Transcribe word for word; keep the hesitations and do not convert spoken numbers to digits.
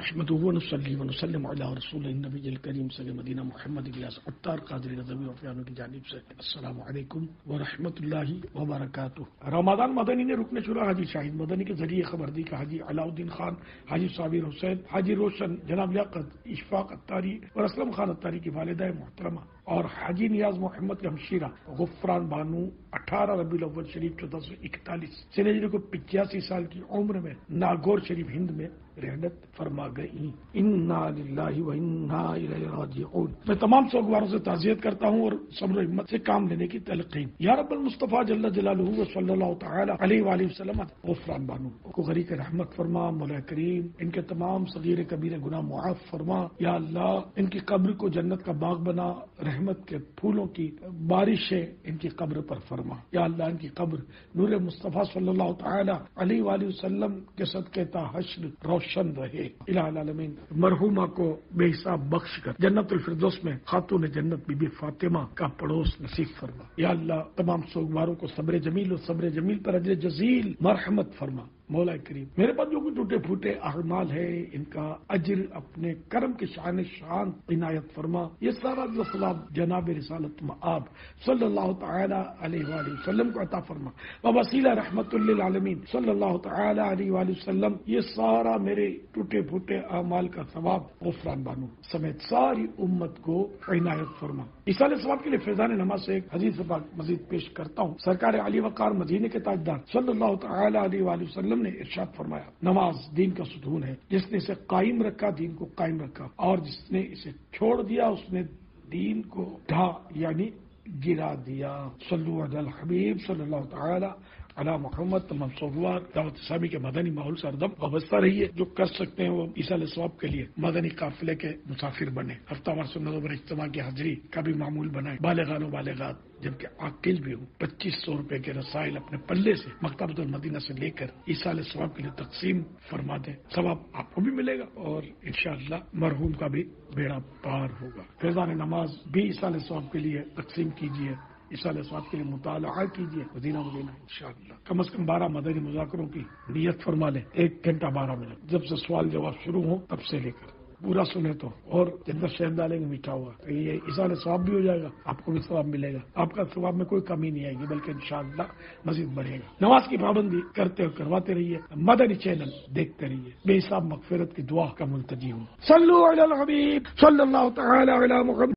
نحمده ونصلي ونسلم على رسول النبی الکریم صلی مدینہ محمد الیاس عطار قادری رضوی وفیانو کی جانب سے السلام علیکم ورحمۃ اللہ وبرکاتہ۔ رمضان مدنی نے رکن شورا حاجی شاہد مدنی کے ذریعے خبر دی کہ حاجی علاء الدین خان، حاجی صابر حسین، حاجی روشن، جناب لیاقت اشفاق عطاری اور اسلم خان عطاری کی والدہ محترمہ اور حاجی نیاز محمد کے ہمشیرہ غفران بانو اٹھارہ ربیع الاول شریف چودہ سو اکتالیس سنہری کو پچاسی سال کی عمر میں ناگور شریف ہند میں رحلت فرما گئی۔ انا للہ و انا الیہ راجعون۔ میں تمام سوگواروں سے تعزیت کرتا ہوں اور صبر و ہمت سے کام لینے کی تلقین۔ یا رب المصطفیٰ جل جلالہ و صلی اللہ تعالی علیہ وآلہ وسلم غفران بانو کو غریق رحمت فرما۔ مولا کریم ان کے تمام صغیر کبیر گناہ معاف فرما۔ یا اللہ ان کی قبر کو جنت کا باغ بنا، رحمت کے پھولوں کی بارشیں ان کی قبر پر فرما۔ یا اللہ ان کی قبر نور مصطفیٰ صلی اللہ تعالی علیہ وآلہ وسلم کے صدقے تا حشر روشن رہے۔ الہ العالمین مرحومہ کو بے حساب بخش کر جنت الفردوس میں خاتون جنت بی بی فاطمہ کا پڑوس نصیب فرما۔ یا اللہ تمام سوگواروں کو صبر جمیل و صبر جمیل پر اجر جزیل مرحمت فرما۔ مولا کریم میرے پاس جو کچھ ٹوٹے پھوٹے اعمال ہے ان کا اجر اپنے کرم کے شان شان عنایت فرما۔ یہ سارا جو ثواب جناب رسالت مآب صلی اللہ تعالی علیہ وآلہ وسلم کو عطا فرما۔ ووسیلہ رحمت للعالمین صلی اللہ تعالی علیہ وآلہ وسلم یہ سارا میرے ٹوٹے پھوٹے اعمال کا ثواب غفران بانو سمیت ساری امت کو عنایت فرما۔ اصال ثواب کے لیے فیضان نماز سے ایک حدیث پاک مزید پیش کرتا ہوں۔ سرکار علی وقار مدینے کے تاجدار صلی اللہ تعالی علیہ وآلہ وسلم نے ارشاد فرمایا، نماز دین کا ستون ہے، جس نے اسے قائم رکھا دین کو قائم رکھا، اور جس نے اسے چھوڑ دیا اس نے دین کو ڈھا یعنی گرا دیا۔ صلو علی الحبیب صلی اللہ تعالی علی محمد۔ تمام سوگوار دعوت اسلامی کے مدنی ماحول سے ہردم وابستہ رہیے۔ جو کر سکتے ہیں وہ ایصال ثواب کے لیے مدنی قافلے کے مسافر بنے، ہفتہ وار سنتوں پر اجتماع کی حاضری کا بھی معمول بنائیں۔ بالغان و بالغات جبکہ عاقل بھی ہوں پچیس سو روپے کے رسائل اپنے پلے سے مکتبۃ المدینہ سے لے کر ایصال ثواب کے لیے تقسیم فرما دیں۔ ثواب آپ کو بھی ملے گا اور انشاءاللہ مرحوم کا بھی بیڑا پار ہوگا۔ فیضان نماز بھی ایصال ثواب کے لیے تقسیم کیجیے، ایصال ثواب کے لیے مطالعہ کیجیے مدینہ مدینہ انشاءاللہ۔ کم از کم بارہ مدنی مذاکروں کی نیت فرما لیں، ایک گھنٹہ بارہ منٹ، جب سے سوال جواب شروع ہوں تب سے لے کر پورا سنے تو، اور جتنا شہد ڈالیں گے میٹھا ہوا تو یہ ایصال ثواب بھی ہو جائے گا، آپ کو بھی ثواب ملے گا، آپ کا ثواب میں کوئی کمی نہیں آئے گی بلکہ انشاءاللہ مزید بڑھے گا۔ نماز کی پابندی کرتے اور کرواتے رہیے، مدنی چینل دیکھتے رہیے، بے حساب مغفرت کی دعا کا ملتجی ہوں۔ صلو علی الحبیب صلی اللہ تعالی علی محمد۔